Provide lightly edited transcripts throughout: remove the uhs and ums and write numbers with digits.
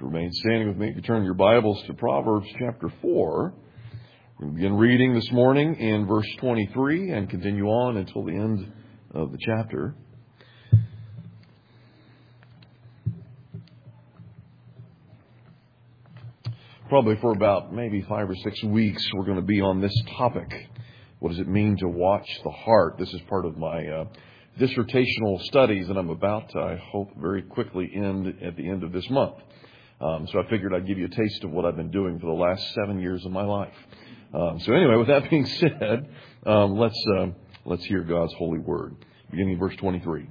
Remain standing with me. If you turn your Bibles to Proverbs chapter 4, we're going to begin reading this morning in verse 23 and continue on until the end of the chapter. Probably for about maybe 5 or 6 weeks, we're going to be on this topic. What does it mean to watch the heart? This is part of my dissertational studies, and I'm about to, I hope, very quickly end at the end of this month. So I figured I'd give you a taste of what I've been doing for the last 7 years of my life. So anyway, with that being said, let's hear God's holy word. Beginning in verse 23.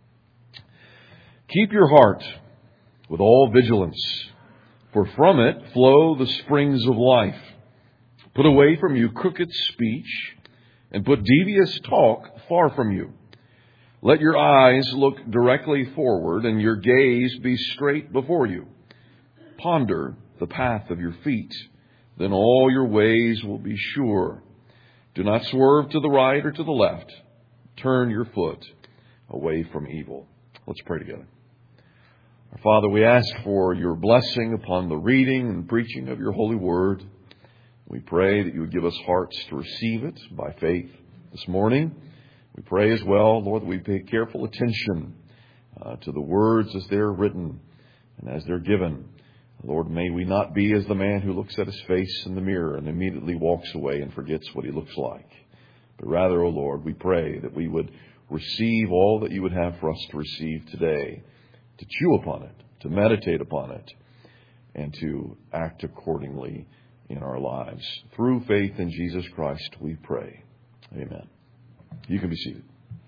Keep your heart with all vigilance, for from it flow the springs of life. Put away from you crooked speech, and put devious talk far from you. Let your eyes look directly forward, and your gaze be straight before you. Ponder the path of your feet, then all your ways will be sure. Do not swerve to the right or to the left. Turn your foot away from evil. Let's pray together. Our Father, we ask for your blessing upon the reading and preaching of your holy word. We pray that you would give us hearts to receive it by faith this morning. We pray as well, Lord, that we pay careful attention to the words as they're written and as they're given. Lord, may we not be as the man who looks at his face in the mirror and immediately walks away and forgets what he looks like. But rather, O Lord, we pray that we would receive all that you would have for us to receive today, to chew upon it, to meditate upon it, and to act accordingly in our lives. Through faith in Jesus Christ, we pray. Amen. You can be seated.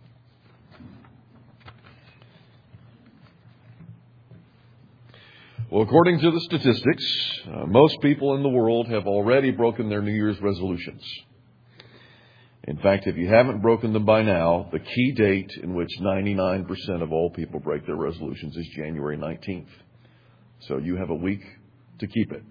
Well, according to the statistics, most people in the world have already broken their New Year's resolutions. In fact, if you haven't broken them by now, the key date in which 99% of all people break their resolutions is January 19th. So you have a week to keep it.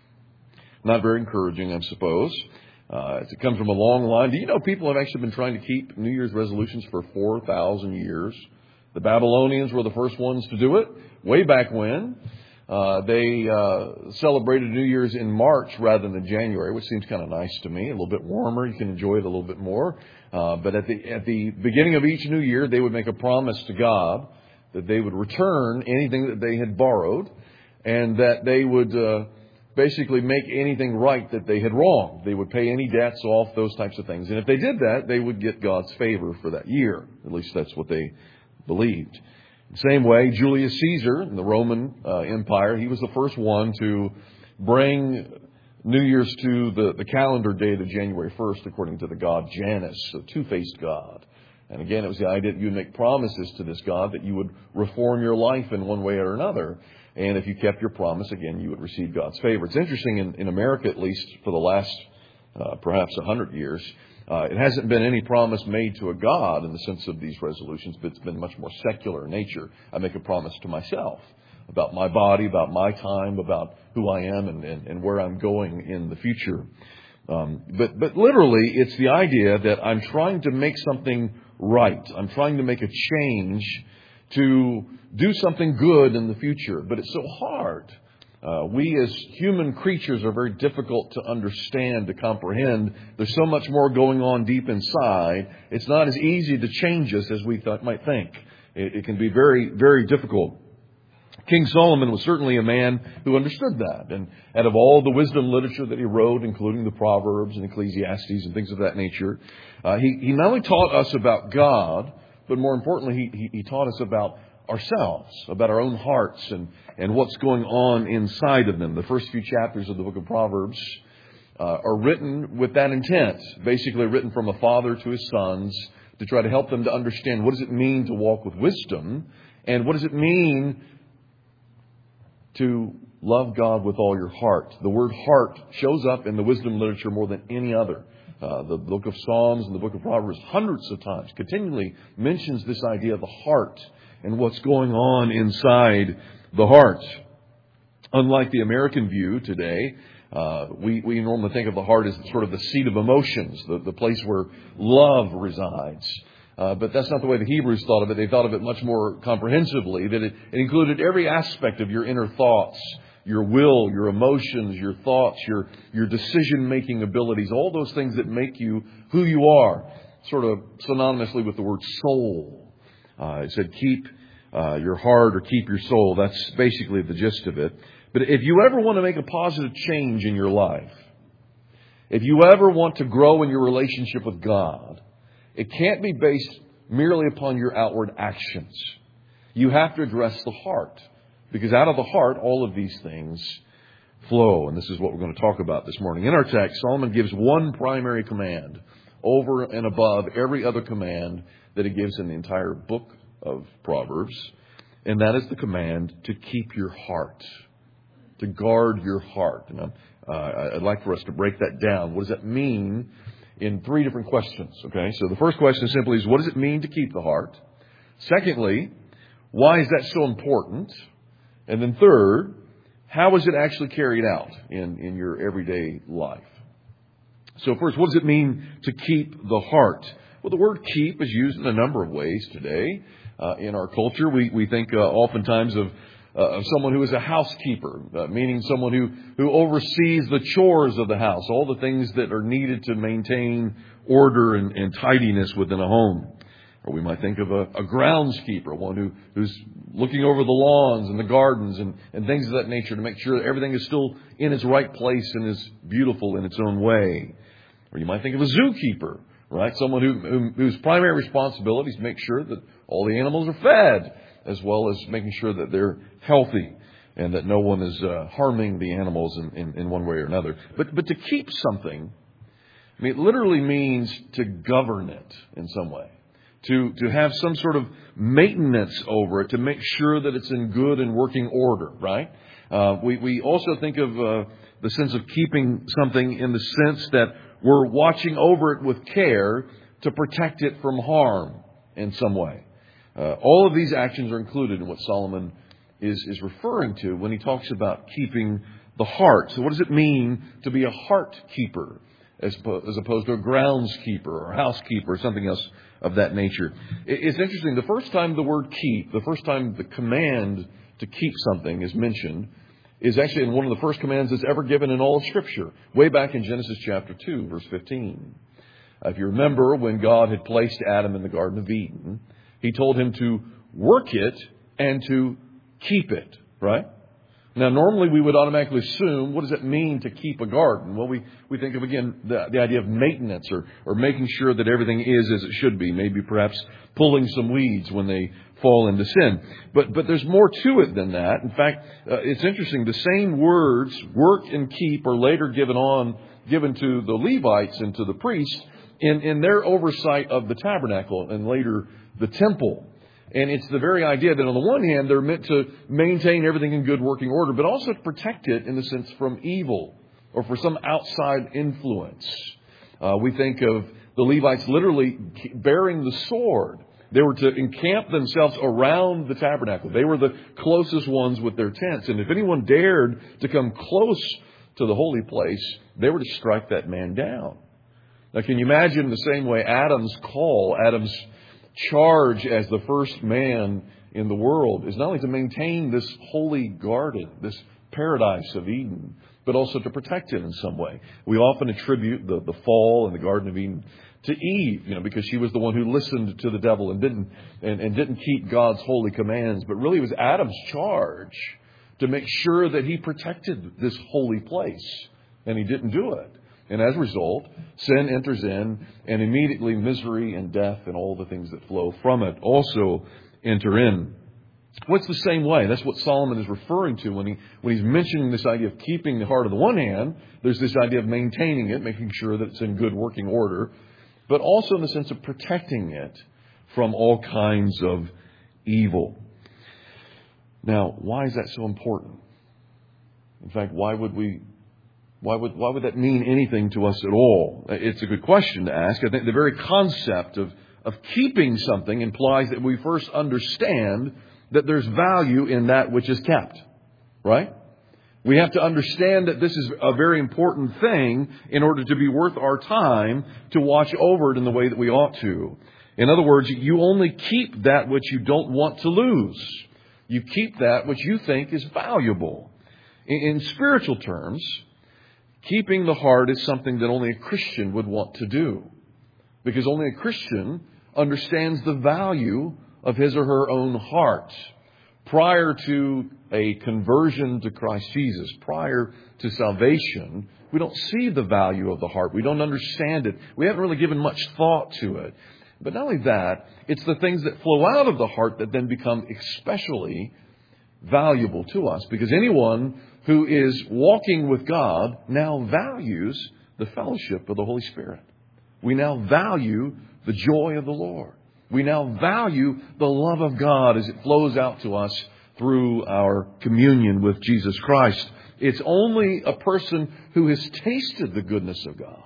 Not very encouraging, I suppose. It comes from a long line. Do you know people have actually been trying to keep New Year's resolutions for 4,000 years? The Babylonians were the first ones to do it way back when. They celebrated New Year's in March rather than January, which seems kind of nice to me. A little bit warmer. You can enjoy it a little bit more. But at the beginning of each New Year, they would make a promise to God that they would return anything that they had borrowed and that they would basically make anything right that they had wronged. They would pay any debts off, those types of things. And if they did that, they would get God's favor for that year. At least that's what they believed. The same way, Julius Caesar in the Roman Empire, he was the first one to bring New Year's to the calendar date of January 1st, according to the god Janus, a two-faced god. And again, it was the idea that you would make promises to this god that you would reform your life in one way or another. And if you kept your promise, again, you would receive God's favor. It's interesting, in America at least, for the last perhaps 100 years, it hasn't been any promise made to a God in the sense of these resolutions, but it's been much more secular in nature. I make a promise to myself about my body, about my time, about who I am and where I'm going in the future. But literally, it's the idea that I'm trying to make something right. I'm trying to make a change to do something good in the future. But it's so hard. We as human creatures are very difficult to understand, to comprehend. There's so much more going on deep inside. It's not as easy to change us as we might think. It can be very, very difficult. King Solomon was certainly a man who understood that. And out of all the wisdom literature that he wrote, including the Proverbs and Ecclesiastes and things of that nature, he not only taught us about God, but more importantly, he taught us about ourselves, about our own hearts and what's going on inside of them. The first few chapters of the book of Proverbs are written with that intent, basically written from a father to his sons to try to help them to understand what does it mean to walk with wisdom and what does it mean to love God with all your heart. The word heart shows up in the wisdom literature more than any other. The book of Psalms and the book of Proverbs hundreds of times continually mentions this idea of the heart and what's going on inside the heart. Unlike the American view today, we normally think of the heart as sort of the seat of emotions, the place where love resides. But that's not the way the Hebrews thought of it. They thought of it much more comprehensively, that it included every aspect of your inner thoughts, your will, your emotions, your thoughts, your decision-making abilities, all those things that make you who you are, sort of synonymously with the word soul. It said keep your heart or keep your soul. That's basically the gist of it. But if you ever want to make a positive change in your life, if you ever want to grow in your relationship with God, it can't be based merely upon your outward actions. You have to address the heart, because out of the heart, all of these things flow. And this is what we're going to talk about this morning. In our text, Solomon gives one primary command over and above every other command that he gives in the entire book of Proverbs. And that is the command to keep your heart, to guard your heart. And I'd like for us to break that down. What does that mean in three different questions? Okay, so the first question simply is, what does it mean to keep the heart? Secondly, why is that so important? And then third, how is it actually carried out in your everyday life? So first, what does it mean to keep the heart? Well, the word keep is used in a number of ways today. In our culture, we think oftentimes of someone who is a housekeeper, meaning someone who oversees the chores of the house, all the things that are needed to maintain order and tidiness within a home. Or we might think of a groundskeeper, one who's looking over the lawns and the gardens and things of that nature to make sure that everything is still in its right place and is beautiful in its own way. Or you might think of a zookeeper, right? Someone whose primary responsibility is to make sure that all the animals are fed, as well as making sure that they're healthy and that no one is harming the animals in one way or another. But to keep something, I mean, it literally means to govern it in some way. To have some sort of maintenance over it, to make sure that it's in good and working order, right? We also think of the sense of keeping something in the sense that we're watching over it with care to protect it from harm in some way. All of these actions are included in what Solomon is referring to when he talks about keeping the heart. So what does it mean to be a heart keeper as opposed to a groundskeeper or housekeeper or something else of that nature? It's interesting. The first time the word keep, the first time the command to keep something is mentioned, is actually in one of the first commands that's ever given in all of Scripture, way back in Genesis chapter 2, verse 15. If you remember, when God had placed Adam in the Garden of Eden, He told him to work it and to keep it, right? Now, normally we would automatically assume, what does it mean to keep a garden? Well, we think of, again, the idea of maintenance or making sure that everything is as it should be. Maybe perhaps pulling some weeds when they fall into sin. But there's more to it than that. In fact, it's interesting. The same words, work and keep, are later given to the Levites and to the priests in their oversight of the tabernacle and later the temple. And it's the very idea that on the one hand, they're meant to maintain everything in good working order, but also to protect it in the sense from evil or for some outside influence. We think of the Levites literally bearing the sword. They were to encamp themselves around the tabernacle. They were the closest ones with their tents. And if anyone dared to come close to the holy place, they were to strike that man down. Now, can you imagine the same way Adam's charge as the first man in the world is not only to maintain this holy garden, this paradise of Eden, but also to protect it in some way. We often attribute the fall in the Garden of Eden to Eve, because she was the one who listened to the devil and didn't keep God's holy commands. But really it was Adam's charge to make sure that he protected this holy place, and he didn't do it. And as a result, sin enters in, and immediately misery and death and all the things that flow from it also enter in. Well, it's the same way. That's what Solomon is referring to when he's mentioning this idea of keeping the heart on the one hand. There's this idea of maintaining it, making sure that it's in good working order, but also in the sense of protecting it from all kinds of evil. Now, why is that so important? In fact, why would that mean anything to us at all? It's a good question to ask. I think the very concept of keeping something implies that we first understand that there's value in that which is kept, right? We have to understand that this is a very important thing in order to be worth our time to watch over it in the way that we ought to. In other words, you only keep that which you don't want to lose. You keep that which you think is valuable. In spiritual terms, keeping the heart is something that only a Christian would want to do, because only a Christian understands the value of his or her own heart. Prior to a conversion to Christ Jesus, prior to salvation, we don't see the value of the heart. We don't understand it. We haven't really given much thought to it. But not only that, it's the things that flow out of the heart that then become especially valuable to us, because anyone who is walking with God now values the fellowship of the Holy Spirit. We now value the joy of the Lord. We now value the love of God as it flows out to us through our communion with Jesus Christ. It's only a person who has tasted the goodness of God,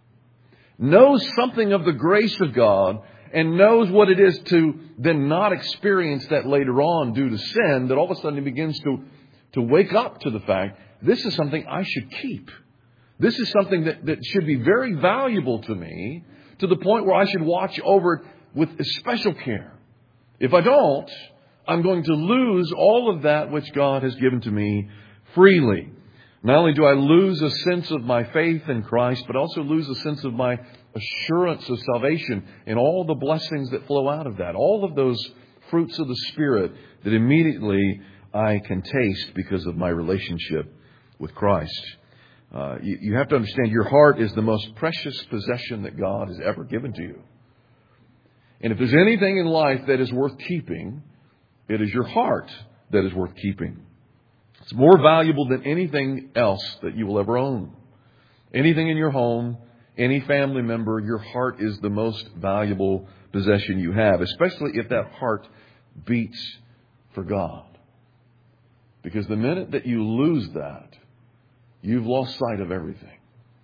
knows something of the grace of God, and knows what it is to then not experience that later on due to sin, that all of a sudden he begins to wake up to the fact, this is something I should keep. This is something that should be very valuable to me, to the point where I should watch over it with special care. If I don't, I'm going to lose all of that which God has given to me freely. Not only do I lose a sense of my faith in Christ, but also lose a sense of my assurance of salvation and all the blessings that flow out of that. All of those fruits of the Spirit that immediately I can taste because of my relationship with Christ. You have to understand your heart is the most precious possession that God has ever given to you. And if there's anything in life that is worth keeping, it is your heart that is worth keeping. It's more valuable than anything else that you will ever own. Anything in your home, any family member, your heart is the most valuable possession you have, especially if that heart beats for God. Because the minute that you lose that, you've lost sight of everything.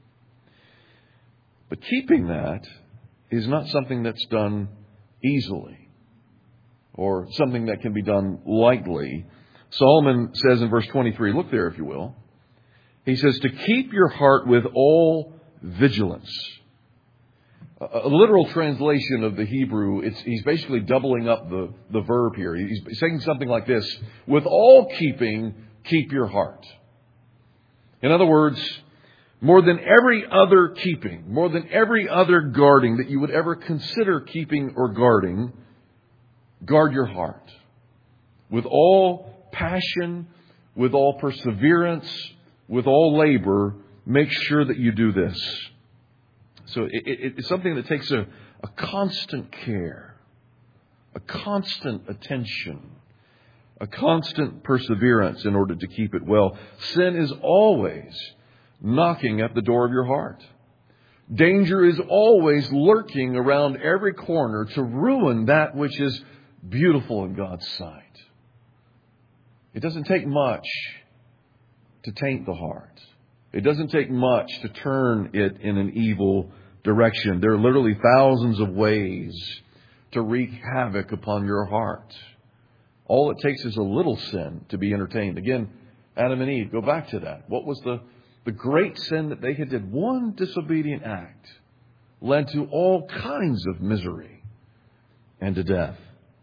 But keeping that is not something that's done easily or something that can be done lightly. Solomon says in verse 23, look there if you will. He says to keep your heart with all vigilance. A literal translation of the Hebrew, he's basically doubling up the verb here. He's saying something like this: with all keeping, keep your heart. In other words, more than every other keeping, more than every other guarding that you would ever consider keeping or guarding, guard your heart. With all passion, with all perseverance, with all labor, make sure that you do this. So it's something that takes a constant care, a constant attention, a constant perseverance in order to keep it well. Sin is always knocking at the door of your heart. Danger is always lurking around every corner to ruin that which is beautiful in God's sight. It doesn't take much to taint the heart. It doesn't take much to turn it in an evil direction. There are literally thousands of ways to wreak havoc upon your heart. All it takes is a little sin to be entertained. Again, Adam and Eve, go back to that. What was the great sin that they had did? One disobedient act led to all kinds of misery and to death.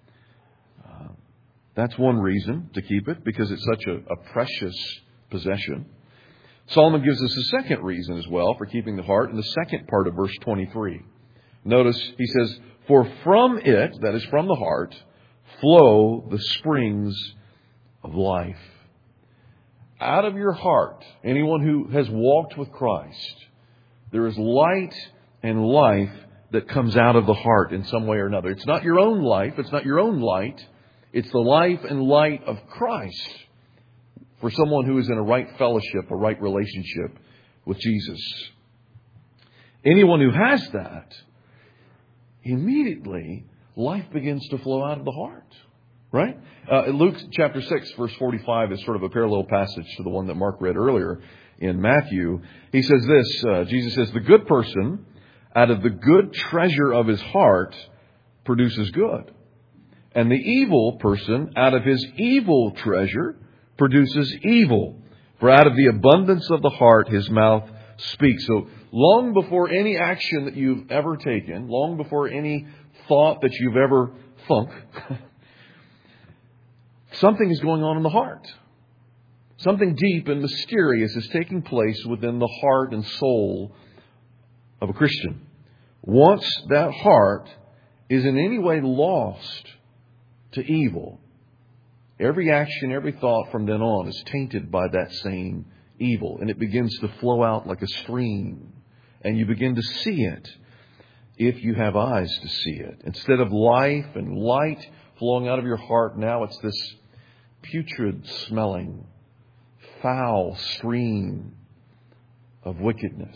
That's one reason to keep it, because it's such a precious possession. Solomon gives us a second reason as well for keeping the heart in the second part of verse 23. Notice he says, for from it, that is from the heart, flow the springs of life. Out of your heart, anyone who has walked with Christ, there is light and life that comes out of the heart in some way or another. It's not your own life. It's not your own light. It's the life and light of Christ for someone who is in a right fellowship, a right relationship with Jesus. Anyone who has that, immediately life begins to flow out of the heart. Right? Luke chapter 6, verse 45 is sort of a parallel passage to the one that Mark read earlier in Matthew. He says this, Jesus says, the good person out of the good treasure of his heart produces good. And the evil person out of his evil treasure produces evil. For out of the abundance of the heart his mouth speaks. So long before any action that you've ever taken, long before any thought that you've ever thunk, something is going on in the heart. Something deep and mysterious is taking place within the heart and soul of a Christian. Once that heart is in any way lost to evil, every action, every thought from then on is tainted by that same evil. And it begins to flow out like a stream. And you begin to see it if you have eyes to see it. Instead of life and light flowing out of your heart, now it's this putrid smelling, foul stream of wickedness.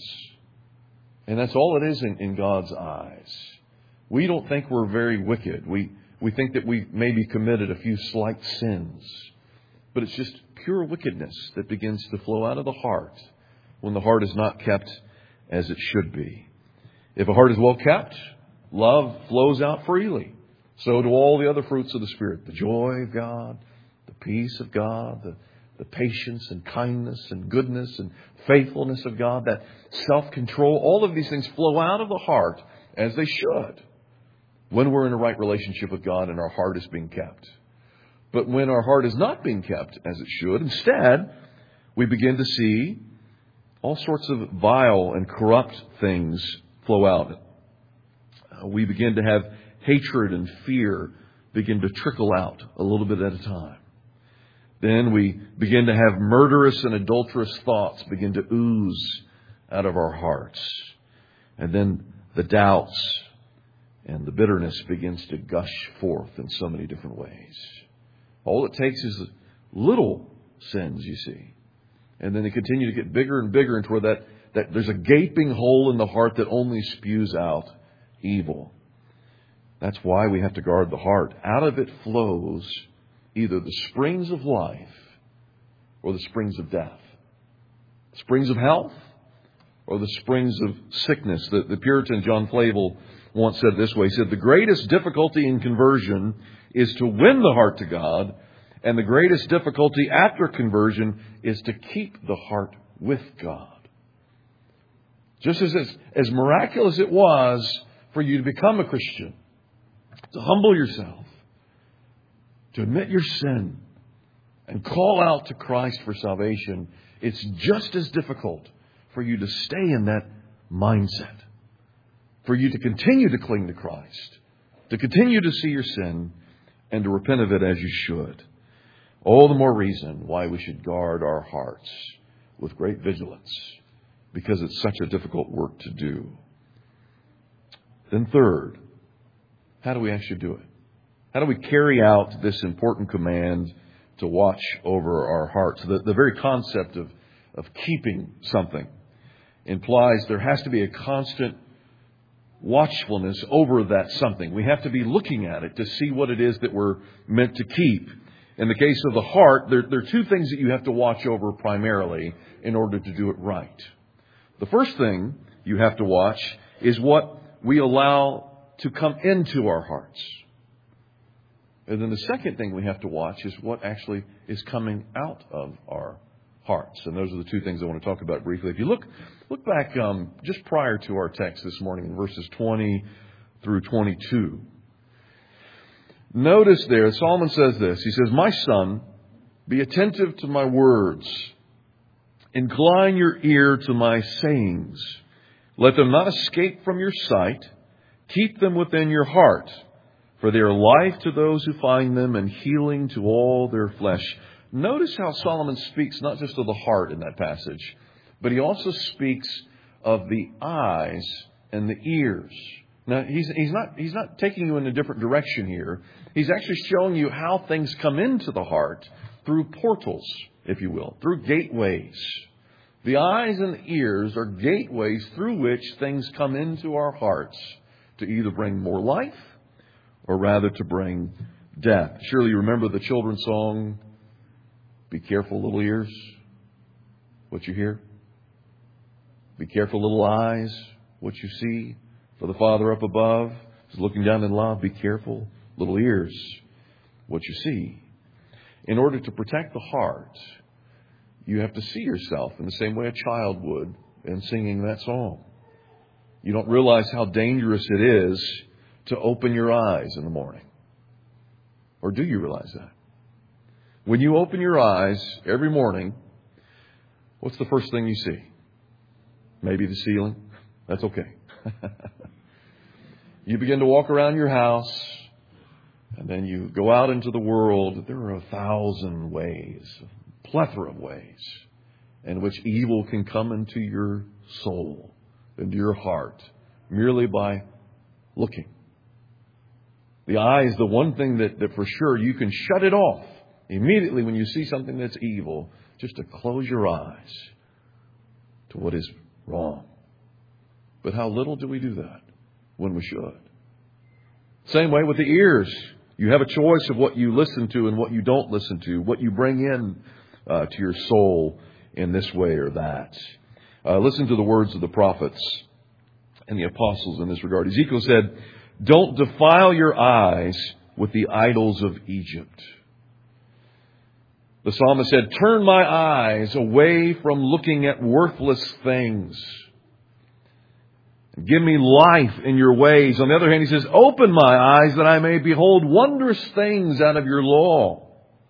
And that's all it is in God's eyes. We don't think we're very wicked. We think that we maybe committed a few slight sins. But it's just pure wickedness that begins to flow out of the heart when the heart is not kept as it should be. If a heart is well kept, love flows out freely. So do all the other fruits of the Spirit. The joy of God, the peace of God, the patience and kindness and goodness and faithfulness of God, that self-control. All of these things flow out of the heart as they should when we're in a right relationship with God and our heart is being kept. But when our heart is not being kept as it should, instead, we begin to see all sorts of vile and corrupt things flow out. We begin to have hatred and fear begin to trickle out a little bit at a time. Then we begin to have murderous and adulterous thoughts begin to ooze out of our hearts. And then the doubts and the bitterness begins to gush forth in so many different ways. All it takes is little sins, you see. And then they continue to get bigger and bigger into where that there's a gaping hole in the heart that only spews out evil. That's why we have to guard the heart. Out of it flows either the springs of life or the springs of death. Springs of health or the springs of sickness. The Puritan John Flavel once said this way. He said, the greatest difficulty in conversion is to win the heart to God, and the greatest difficulty after conversion is to keep the heart with God. Just as miraculous it was for you to become a Christian, to humble yourself, to admit your sin, and call out to Christ for salvation, it's just as difficult for you to stay in that mindset, for you to continue to cling to Christ, to continue to see your sin, and to repent of it as you should. All the more reason why we should guard our hearts with great vigilance, because it's such a difficult work to do. Then third, how do we actually do it? How do we carry out this important command to watch over our hearts? The very concept of keeping something implies there has to be a constant watchfulness over that something. We have to be looking at it to see what it is that we're meant to keep. In the case of the heart, there are two things that you have to watch over primarily in order to do it right. The first thing you have to watch is what we allow to come into our hearts. And then the second thing we have to watch is what actually is coming out of our hearts. And those are the two things I want to talk about briefly. If you look back just prior to our text this morning in verses 20 through 22. Notice there, Solomon says this. He says, my son, be attentive to my words. Incline your ear to my sayings. Let them not escape from your sight. Keep them within your heart. For they are life to those who find them and healing to all their flesh. Notice how Solomon speaks not just of the heart in that passage, but he also speaks of the eyes and the ears. Now, he's not taking you in a different direction here. He's actually showing you how things come into the heart through portals, if you will, through gateways. The eyes and the ears are gateways through which things come into our hearts to either bring more life or rather to bring death. Surely you remember the children's song, be careful, little ears, what you hear. Be careful, little eyes, what you see. For the Father up above is looking down in love. Be careful, little ears, what you see. In order to protect the heart, you have to see yourself in the same way a child would in singing that song. You don't realize how dangerous it is to open your eyes in the morning. Or do you realize that? When you open your eyes every morning, what's the first thing you see? Maybe the ceiling? That's okay. You begin to walk around your house, and then you go out into the world. There are 1,000 ways, a plethora of ways, in which evil can come into your soul, into your heart, merely by looking. The eye is the one thing that for sure you can shut it off immediately when you see something that's evil, just to close your eyes to what is wrong. But how little do we do that when we should? Same way with the ears. You have a choice of what you listen to and what you don't listen to, what you bring in to your soul in this way or that. Listen to the words of the prophets and the apostles in this regard. Ezekiel said, "Don't defile your eyes with the idols of Egypt." The psalmist said, "Turn my eyes away from looking at worthless things. Give me life in your ways." On the other hand, he says, "Open my eyes that I may behold wondrous things out of your law."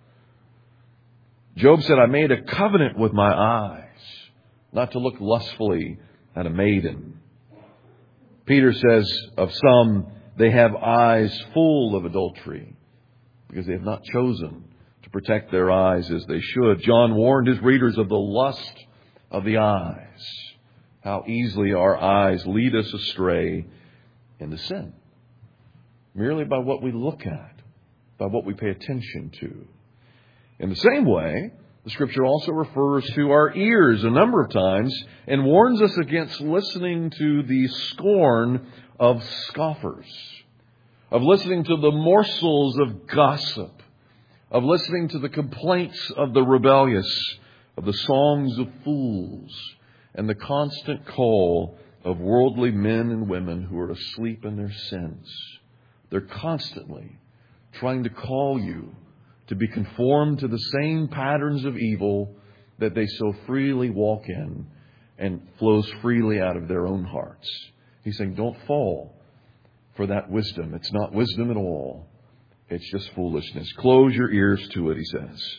Job said, "I made a covenant with my eyes, not to look lustfully at a maiden." Peter says of some, they have eyes full of adultery because they have not chosen to protect their eyes as they should. John warned his readers of the lust of the eyes. How easily our eyes lead us astray into sin. Merely by what we look at, by what we pay attention to. In the same way, the Scripture also refers to our ears a number of times and warns us against listening to the scorn of scoffers, of listening to the morsels of gossip, of listening to the complaints of the rebellious, of the songs of fools, and the constant call of worldly men and women who are asleep in their sins. They're constantly trying to call you to be conformed to the same patterns of evil that they so freely walk in and flows freely out of their own hearts. He's saying, don't fall for that wisdom. It's not wisdom at all. It's just foolishness. Close your ears to it, he says.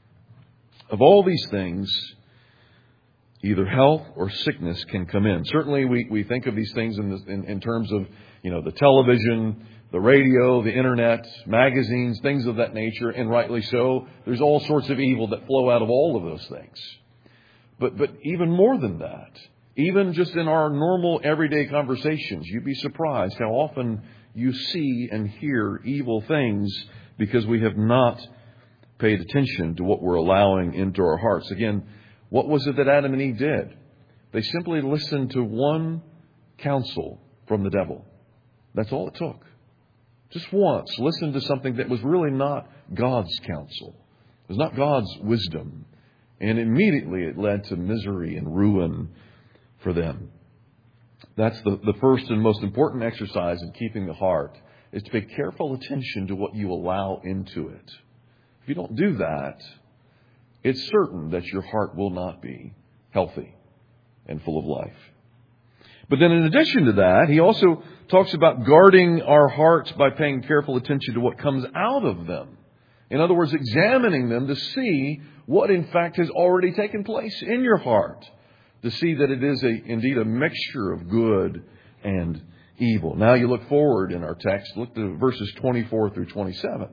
Of all these things, either health or sickness can come in. Certainly we think of these things in terms of, the television, the radio, the internet, magazines, things of that nature, and rightly so. There's all sorts of evil that flow out of all of those things. But even more than that, even just in our normal everyday conversations, you'd be surprised how often you see and hear evil things because we have not paid attention to what we're allowing into our hearts. Again, what was it that Adam and Eve did? They simply listened to one counsel from the devil. That's all it took. Just once, listen to something that was really not God's counsel. It was not God's wisdom. And immediately it led to misery and ruin for them. That's the first and most important exercise in keeping the heart, is to pay careful attention to what you allow into it. If you don't do that, it's certain that your heart will not be healthy and full of life. But then in addition to that, he also talks about guarding our hearts by paying careful attention to what comes out of them. In other words, examining them to see what in fact has already taken place in your heart. To see that it is indeed a mixture of good and evil. Now you look forward in our text. Look to verses 24 through 27.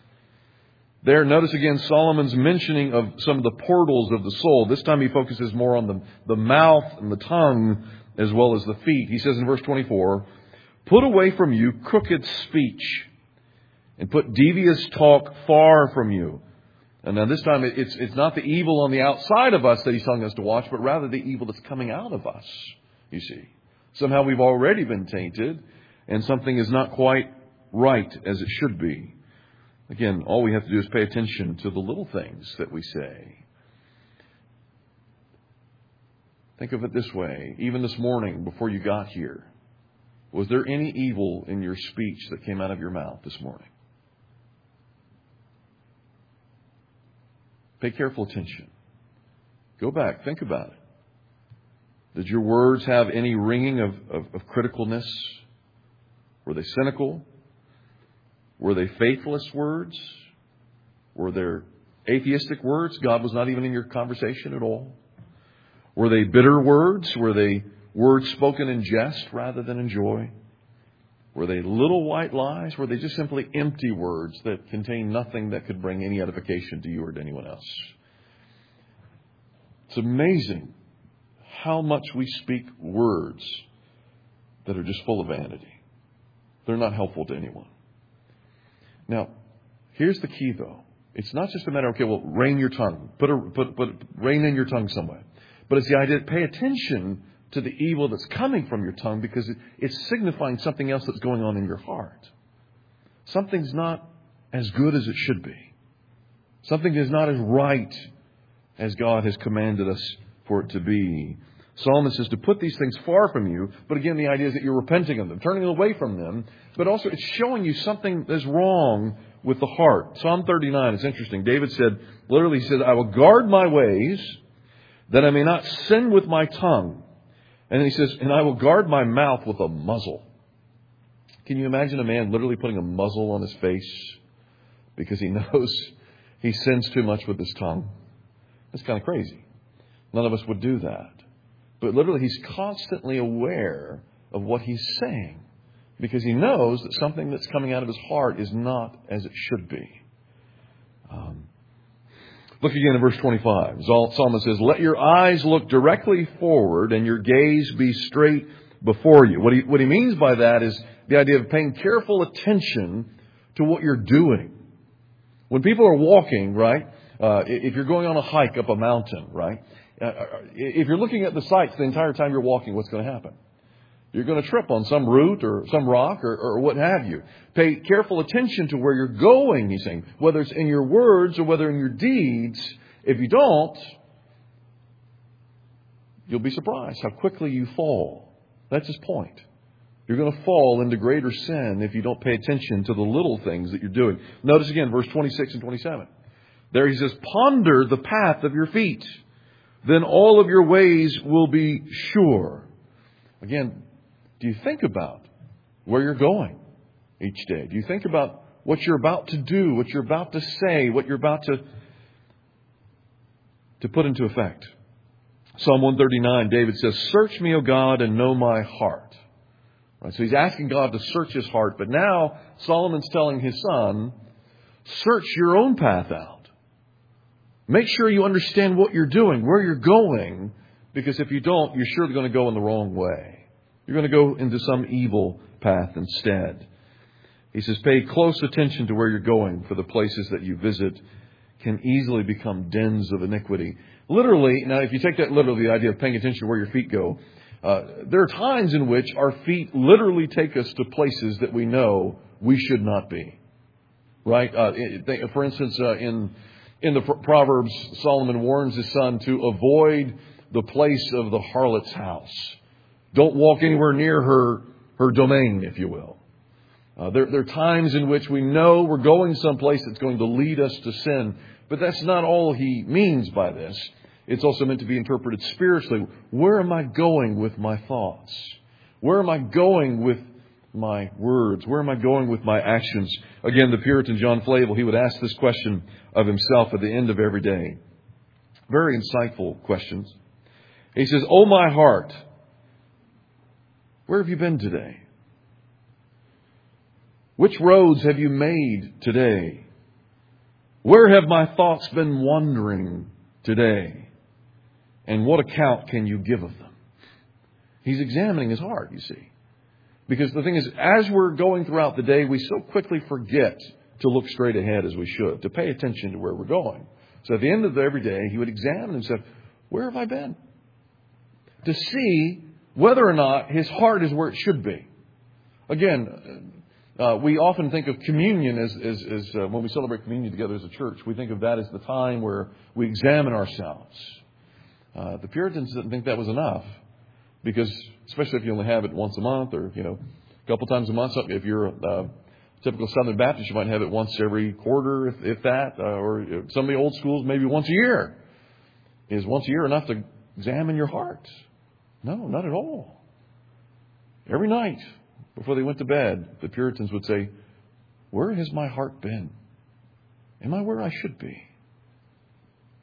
There, notice again Solomon's mentioning of some of the portals of the soul. This time he focuses more on the mouth and the tongue as well as the feet. He says in verse 24, "Put away from you crooked speech and put devious talk far from you." And now this time it's not the evil on the outside of us that he's telling us to watch, but rather the evil that's coming out of us, you see. Somehow we've already been tainted and something is not quite right as it should be. Again, all we have to do is pay attention to the little things that we say. Think of it this way. Even this morning, before you got here, was there any evil in your speech that came out of your mouth this morning? Pay careful attention. Go back. Think about it. Did your words have any ringing of criticalness? Were they cynical? Were they faithless words? Were there atheistic words? God was not even in your conversation at all? Were they bitter words? Were they words spoken in jest rather than in joy? Were they little white lies? Were they just simply empty words that contained nothing that could bring any edification to you or to anyone else? It's amazing how much we speak words that are just full of vanity. They're not helpful to anyone. Now, here's the key, though. It's not just a matter of, okay, well, rein your tongue. Put rein in your tongue somewhere. But it's the idea that pay attention to the evil that's coming from your tongue, because it's signifying something else that's going on in your heart. Something's not as good as it should be. Something is not as right as God has commanded us for it to be. Psalmist says to put these things far from you. But again, the idea is that you're repenting of them, turning away from them. But also it's showing you something that's wrong with the heart. Psalm 39 is interesting. David said, literally, he said, I will guard my ways that I may not sin with my tongue. And then he says, and I will guard my mouth with a muzzle. Can you imagine a man literally putting a muzzle on his face because he knows he sins too much with his tongue? That's kind of crazy. None of us would do that. But literally, he's constantly aware of what he's saying because he knows that something that's coming out of his heart is not as it should be. Look again at verse 25. The psalmist says, let your eyes look directly forward and your gaze be straight before you. What he means by that is the idea of paying careful attention to what you're doing. When people are walking, right, if you're going on a hike up a mountain, right, if you're looking at the sights the entire time you're walking, what's going to happen? You're going to trip on some root or some rock or what have you. Pay careful attention to where you're going, he's saying, whether it's in your words or whether in your deeds. If you don't, you'll be surprised how quickly you fall. That's his point. You're going to fall into greater sin if you don't pay attention to the little things that you're doing. Notice again, verse 26 and 27. There he says, ponder the path of your feet. Then all of your ways will be sure. Again, do you think about where you're going each day? Do you think about what you're about to do, what you're about to say, what you're about to put into effect? Psalm 139, David says, search me, O God, and know my heart. Right, so he's asking God to search his heart. But now Solomon's telling his son, search your own path out. Make sure you understand what you're doing, where you're going, because if you don't, you're surely going to go in the wrong way. You're going to go into some evil path instead. He says, pay close attention to where you're going, for the places that you visit can easily become dens of iniquity. Literally, now if you take that literally, the idea of paying attention to where your feet go, there are times in which our feet literally take us to places that we know we should not be. Right? For instance, in the Proverbs, Solomon warns his son to avoid the place of the harlot's house. Don't walk anywhere near her domain, if you will. There are times in which we know we're going someplace that's going to lead us to sin. But that's not all he means by this. It's also meant to be interpreted spiritually. Where am I going with my thoughts? Where am I going with my words? Where am I going with my actions? Again, the Puritan John Flavel, he would ask this question of himself at the end of every day. Very insightful questions. He says, "Oh, my heart, where have you been today? Which roads have you made today? Where have my thoughts been wandering today? And what account can you give of them?" He's examining his heart, you see. Because the thing is, as we're going throughout the day, we so quickly forget to look straight ahead as we should, to pay attention to where we're going. So at the end of every day, he would examine himself. Where have I been? To see whether or not his heart is where it should be. Again, we often think of communion as when we celebrate communion together as a church, we think of that as the time where we examine ourselves. The Puritans didn't think that was enough, because especially if you only have it once a month or, a couple times a month. If you're a typical Southern Baptist, you might have it once every quarter, if that, or some of the old schools, maybe once a year. Is once a year enough to examine your heart? No, not at all. Every night before they went to bed, the Puritans would say, "Where has my heart been? Am I where I should be?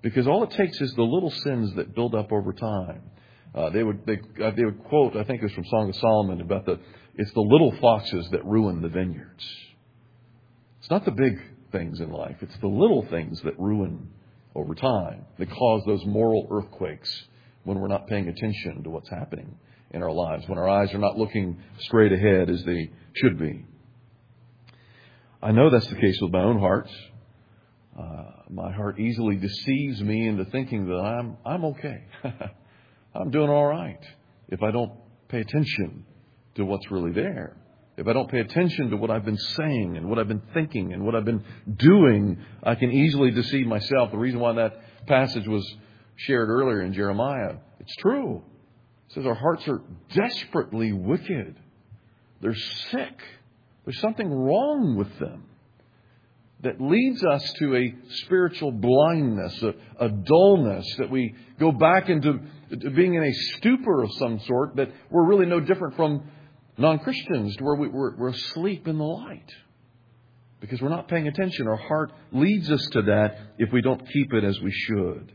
Because all it takes is the little sins that build up over time. They would quote, I think it was from Song of Solomon, about it's the little foxes that ruin the vineyards. It's not the big things in life. It's the little things that ruin over time, that cause those moral earthquakes when we're not paying attention to what's happening in our lives, when our eyes are not looking straight ahead as they should be. I know that's the case with my own heart. My heart easily deceives me into thinking that I'm okay. I'm doing all right if I don't pay attention to what's really there. If I don't pay attention to what I've been saying and what I've been thinking and what I've been doing, I can easily deceive myself. The reason why that passage was shared earlier in Jeremiah, it's true. It says our hearts are desperately wicked. They're sick. There's something wrong with them that leads us to a spiritual blindness, a dullness, that we go back into being in a stupor of some sort, that we're really no different from non-Christians, to where we're asleep in the light. Because we're not paying attention. Our heart leads us to that if we don't keep it as we should.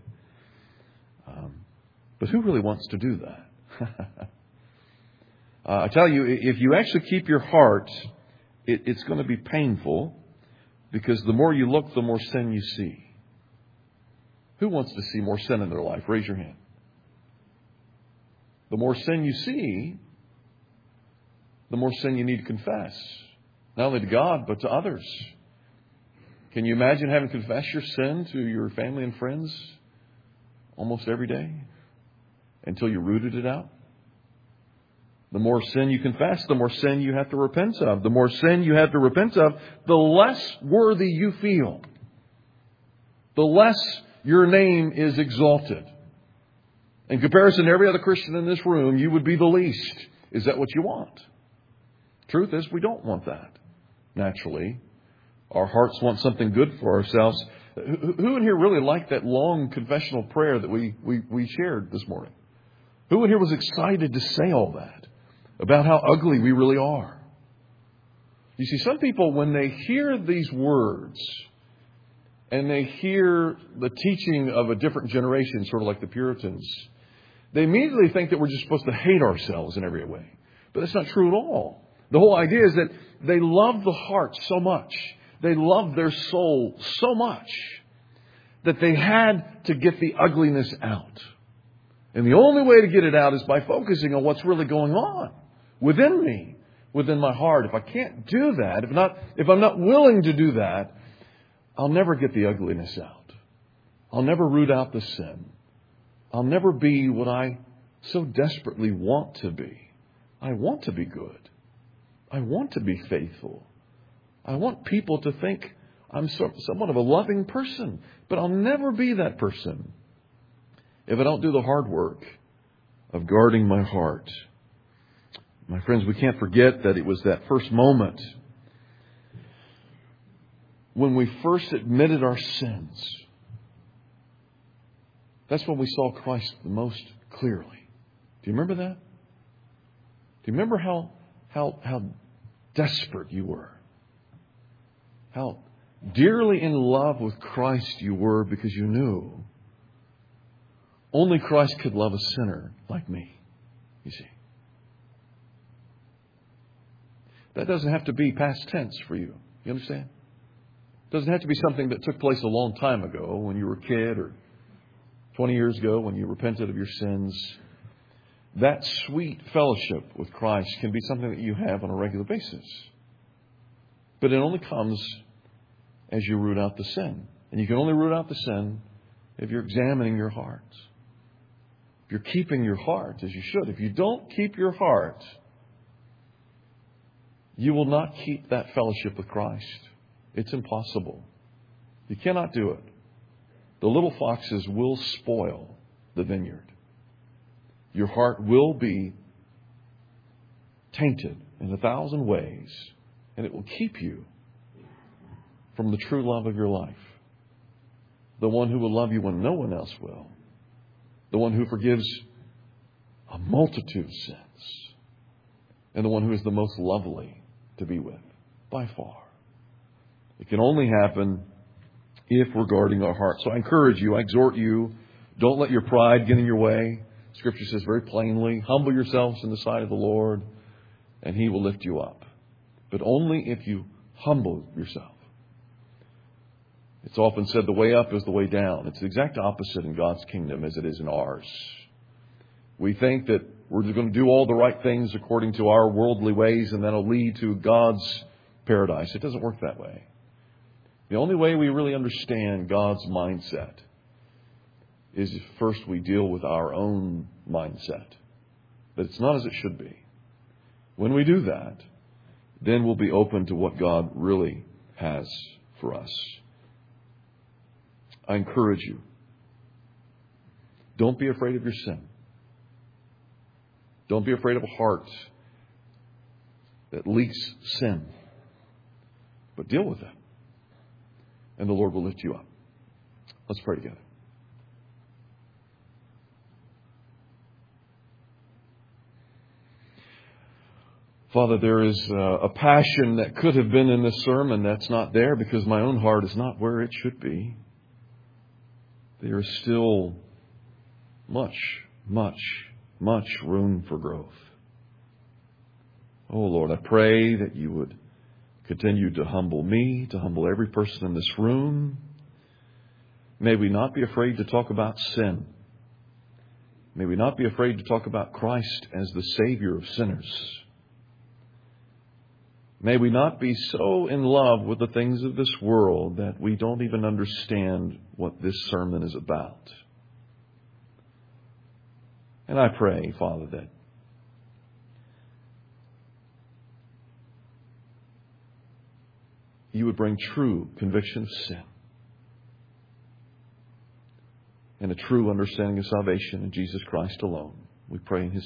But who really wants to do that? I tell you, if you actually keep your heart, it's going to be painful, because the more you look, the more sin you see. Who wants to see more sin in their life? Raise your hand. The more sin you see, the more sin you need to confess. Not only to God, but to others. Can you imagine having to confess your sin to your family and friends almost every day until you rooted it out? The more sin you confess, the more sin you have to repent of. The more sin you have to repent of, the less worthy you feel. The less your name is exalted. In comparison to every other Christian in this room, you would be the least. Is that what you want? Truth is, we don't want that. Naturally, our hearts want something good for ourselves. Who in here really liked that long confessional prayer that we shared this morning? Who in here was excited to say all that about how ugly we really are? You see, some people, when they hear these words and they hear the teaching of a different generation, sort of like the Puritans, they immediately think that we're just supposed to hate ourselves in every way. But that's not true at all. The whole idea is that they love the heart so much, they love their soul so much, that they had to get the ugliness out. And the only way to get it out is by focusing on what's really going on within me, within my heart. If I can't do that, if I'm not willing to do that, I'll never get the ugliness out. I'll never root out the sin. I'll never be what I so desperately want to be. I want to be good. I want to be faithful. I want people to think I'm somewhat of a loving person. But I'll never be that person if I don't do the hard work of guarding my heart. My friends, we can't forget that it was that first moment when we first admitted our sins. That's when we saw Christ the most clearly. Do you remember that? Do you remember how desperate you were? How dearly in love with Christ you were, because you knew only Christ could love a sinner like me, you see. That doesn't have to be past tense for you. You understand? It doesn't have to be something that took place a long time ago when you were a kid, or 20 years ago when you repented of your sins. That sweet fellowship with Christ can be something that you have on a regular basis. But it only comes as you root out the sin. And you can only root out the sin if you're examining your heart. If you're keeping your heart as you should. If you don't keep your heart, you will not keep that fellowship with Christ. It's impossible. You cannot do it. The little foxes will spoil the vineyard. Your heart will be tainted in 1,000 ways, and it will keep you from the true love of your life. The one who will love you when no one else will. The one who forgives a multitude of sins. And the one who is the most lovely to be with, by far. It can only happen if we're guarding our hearts. So I encourage you, I exhort you, don't let your pride get in your way. Scripture says very plainly, humble yourselves in the sight of the Lord, and He will lift you up. But only if you humble yourself. It's often said the way up is the way down. It's the exact opposite in God's kingdom as it is in ours. We think that we're going to do all the right things according to our worldly ways, and that'll lead to God's paradise. It doesn't work that way. The only way we really understand God's mindset is if first we deal with our own mindset, that it's not as it should be. When we do that, then we'll be open to what God really has for us. I encourage you, don't be afraid of your sin. Don't be afraid of a heart that leaks sin. But deal with it. And the Lord will lift you up. Let's pray together. Father, there is a passion that could have been in this sermon that's not there because my own heart is not where it should be. There is still much room for growth. Oh Lord, I pray that you would continue to humble me, to humble every person in this room. May we not be afraid to talk about sin. May we not be afraid to talk about Christ as the Savior of sinners. May we not be so in love with the things of this world that we don't even understand what this sermon is about. And I pray, Father, that you would bring true conviction of sin and a true understanding of salvation in Jesus Christ alone. We pray in His